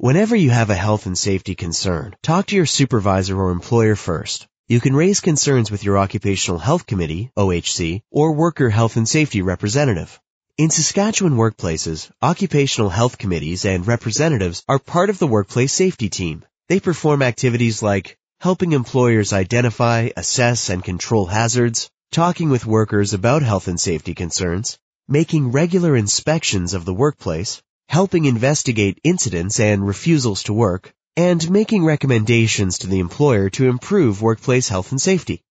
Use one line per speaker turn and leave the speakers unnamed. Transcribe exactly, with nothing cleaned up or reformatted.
Whenever you have a health and safety concern, talk to your supervisor or employer first. You can raise concerns with your Occupational Health Committee, O H C, or Worker Health and Safety Representative. In Saskatchewan workplaces, occupational health committees and representatives are part of the workplace safety team. They perform activities like helping employers identify, assess, and control hazards, talking with workers about health and safety concerns, making regular inspections of the workplace, helping investigate incidents and refusals to work, and making recommendations to the employer to improve workplace health and safety.